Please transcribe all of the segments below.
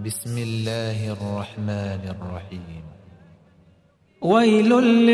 بسم الله الرحمن الرحيم. ويل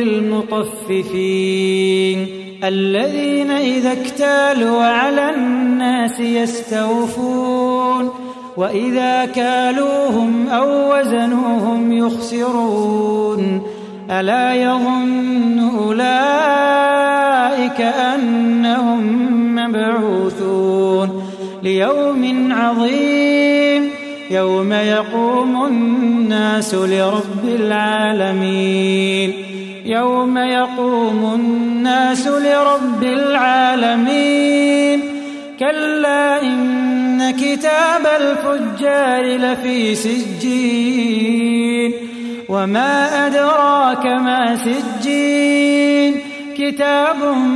للمطففين الذين إذا اكتالوا على الناس يستوفون وإذا كالوهم أو وزنوهم يخسرون ألا يظن أولئك أنهم مبعوثون ليوم عظيم يوم يقوم الناس لرب العالمين يوم يقوم الناس لرب العالمين كلا إن كتاب الفجار لفي سجين وما أدراك ما سجين كتاب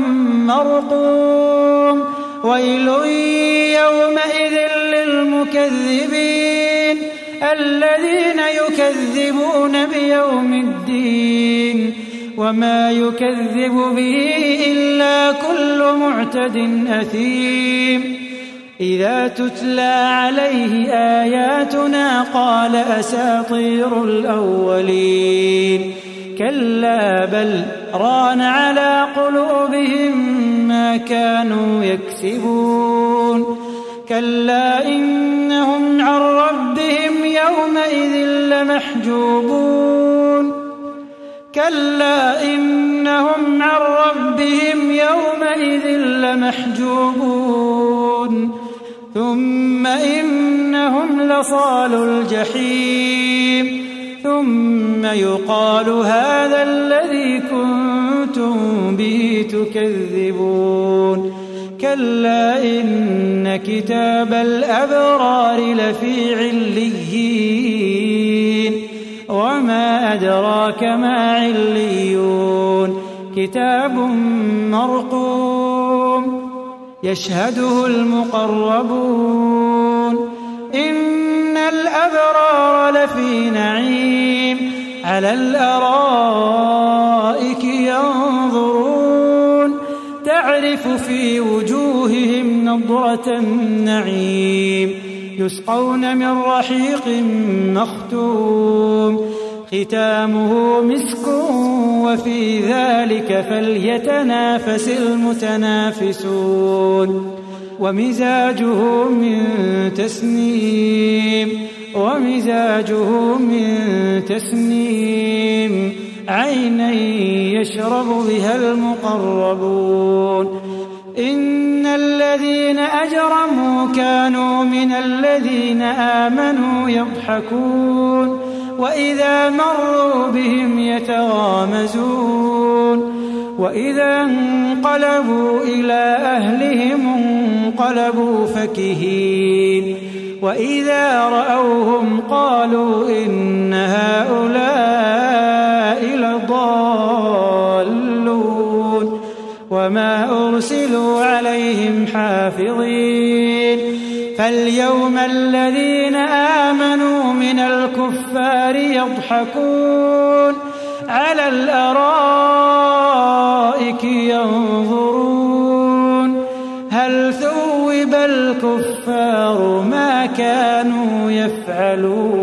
مرقوم ويل يومئذ للمكذبين الذين يكذبون بيوم الدين وما يكذب به إلا كل معتد أثيم إذا تتلى عليه آياتنا قال أساطير الأولين كلا بل ران على قلوبهم ما كانوا يكسبون كلا إنهم عن ربهم يومئذ لمحجوبون كلا إنهم عن ربهم يومئذ لمحجوبون ثم إنهم لصالوا الجحيم ثم يقال هذا الذي كنتم به تكذبون كلا إن كتاب الأبرار لفي عليين وما أدراك ما عليون كتاب مرقوم يشهده المقربون إن الأبرار لفي نعيم على الأرائك ينظرون تعرف في وجوههم نضرة النعيم يسقون من رحيق مختوم ختامه مسك وفي ذلك فليتنافس المتنافسون ومزاجه من تسنيم عينا يشرب بها المقربون إن الذين أجرموا كانوا من الذين آمنوا يضحكون وإذا مروا بهم يتغامزون وإذا انقلبوا إلى أهلهم انقلبوا فكهين وإذا رأوهم قالوا إن هؤلاء لضالون وما أرسلوا عليهم حافظين فاليوم الذين آمنوا من الكفار يضحكون على الأرائك ينظرون هل ثوب الكفار ما كانوا يفعلون